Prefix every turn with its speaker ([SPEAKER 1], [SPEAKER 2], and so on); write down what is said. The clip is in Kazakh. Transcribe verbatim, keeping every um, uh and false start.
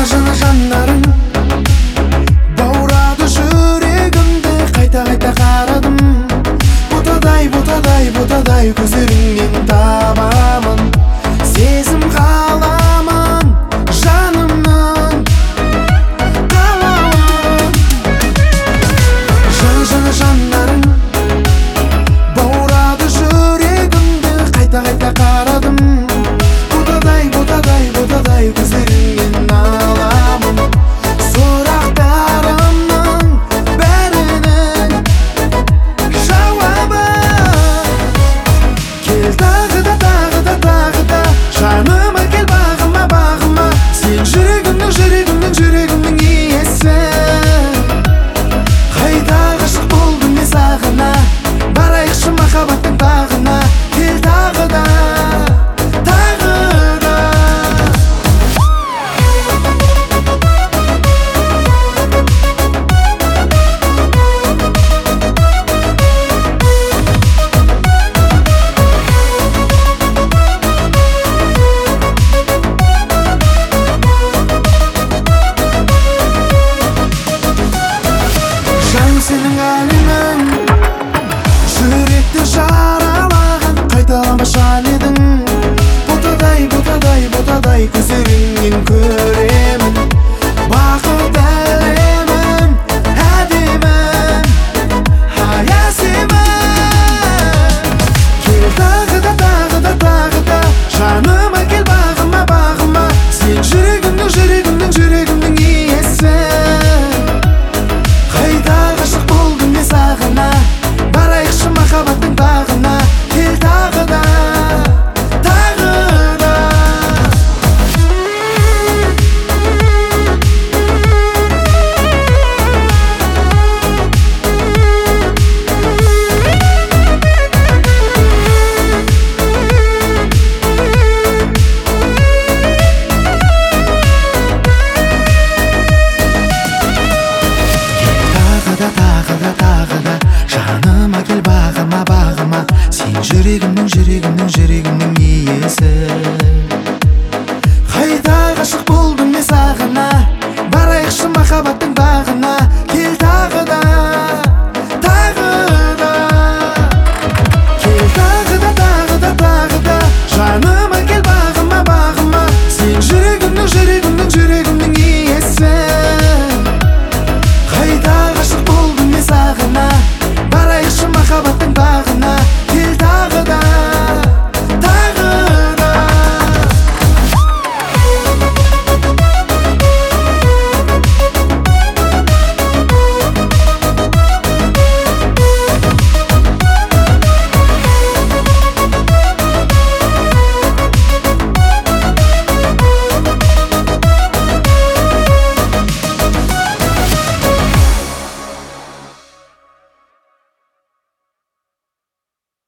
[SPEAKER 1] жаны жандарың баурады жүрегімді, қайта-қайта қарадым. Ботадай, ботадай, ботадай көздеріңнен табамын сезім қаламын, жанымның қалауын. Жаны жаны жандарың баурады жүрегімді, қайта-қайта қарадым. Ботадай, ботадай, ботадай көздеріңнен аламын сұрақтарымның бәрінің жауабын. Кел тағы да, тағы да, тағы да жаныма кел, бағыма, бағыма. Сен жүрегімнің, жүрегімнің, жүрегімнің иесі. Қайда ғашық болдым мен сағына, барайықшы махаббаттың бағына. Кел тағы да, тағы да. Жан сенің әлемің, жүректі жаралаған, қайталанбас жан едің. Ботадай, ботадай, ботадай көздеріңнен көремін бақыт әлемін, әдемім, аясымын. Кел тағы да, тағы да, тағы да жаныма кел, бағыма, бағыма. Сен жүрегімнің, жүрегімнің, жүрегімнің иесі. Қайда ғашық болдым мен сағына, барайықшы махаббаттың бағына. Кел тағы да, тағы да. Тағы да, тағы да, тағы да жаныма кел, бағыма, бағыма. Сен жүрегімнің, жүрегімнің, жүрегімнің